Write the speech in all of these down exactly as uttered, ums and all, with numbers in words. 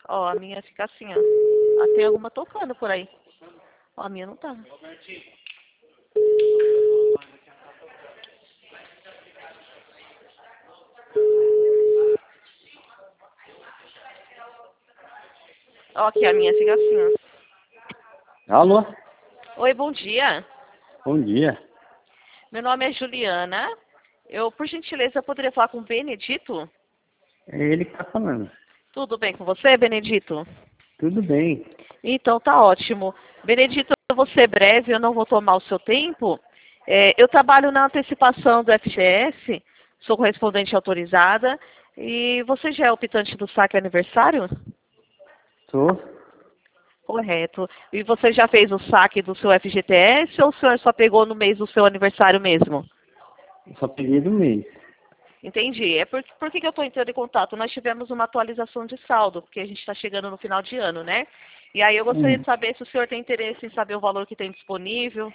Ó, a minha fica assim, ó. Ah, tem alguma tocando por aí. Ó, a minha não tá. Ó, aqui a minha fica assim, ó. Alô? Oi, bom dia. Bom dia. Meu nome é Juliana. Eu, por gentileza, poderia falar com o Benedito? É ele que tá falando. Tudo bem com você, Benedito? Tudo bem. Então tá ótimo. Benedito, eu vou ser breve, eu não vou tomar o seu tempo. É, eu trabalho na antecipação do F G S, sou correspondente autorizada. E você já é optante do saque aniversário? Tô. Correto. E você já fez o saque do seu F G T S ou o senhor só pegou no mês do seu aniversário mesmo? Só peguei do mês. Entendi. É por, por que, que eu estou entrando em contato? Nós tivemos uma atualização de saldo, porque a gente está chegando no final de ano, né? E aí eu gostaria Hum. de saber se o senhor tem interesse em saber o valor que tem disponível.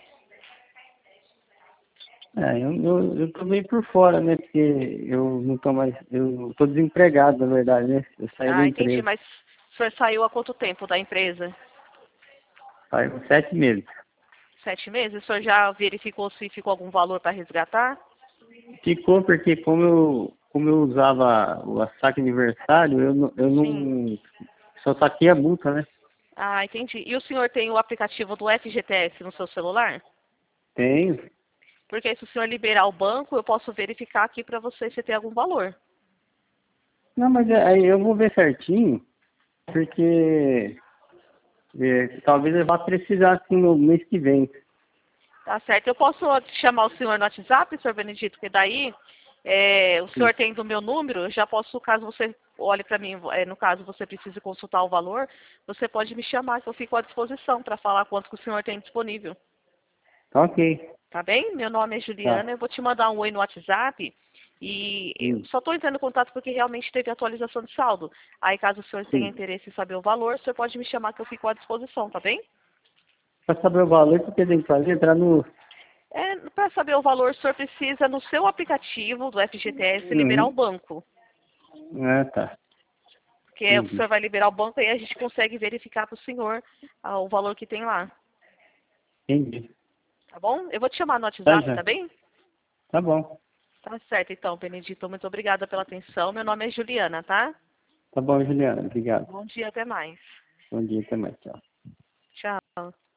É, eu, eu, eu tô meio por fora, né? Porque eu não tô mais. Eu tô desempregado, na verdade, né? Eu saí da Ah, entendi. empresa. Mas o senhor saiu há quanto tempo da empresa? Faz uns sete meses. Sete meses? O senhor já verificou se ficou algum valor para resgatar? Ficou porque como eu, como eu usava o saque aniversário, eu, não- eu Sim. não. Só saquei a multa, né? Ah, entendi. E o senhor tem o aplicativo do F G T S no seu celular? Tenho. Porque aí, se o senhor liberar o banco, eu posso verificar aqui para você se tem algum valor. Não, mas é- aí eu vou ver certinho, porque é, talvez eu vá precisar assim no mês que vem. Tá certo. Eu posso chamar o senhor no WhatsApp, senhor Benedito, porque daí é, o senhor tem do meu número, eu já posso, caso você olhe para mim, é, no caso você precise consultar o valor, você pode me chamar, que eu fico à disposição para falar quanto que o senhor tem disponível. Tá ok. Tá bem? Meu nome é Tá. Juliana, eu vou te mandar um oi no WhatsApp e eu Hum. só estou entrando em contato porque realmente teve atualização de saldo. Aí, caso o senhor tenha Sim. interesse em saber o valor, o senhor pode me chamar que eu fico à disposição, tá bem? Para saber o valor, o que eu tenho que fazer? Entrar no. É, para saber o valor, o senhor precisa, no seu aplicativo do F G T S, liberar o Uhum. banco. Ah, tá. Porque o Entendi. senhor vai liberar o banco e a gente consegue verificar para o senhor ah, o valor que tem lá. Entendi. Tá bom? Eu vou te chamar no Tá WhatsApp, já. tá bem? Tá bom. Tá certo, então, Benedito. Muito obrigada pela atenção. Meu nome é Juliana, tá? Tá bom, Juliana. Obrigado. Bom dia, até mais. Bom dia, até mais. Tchau. Tchau.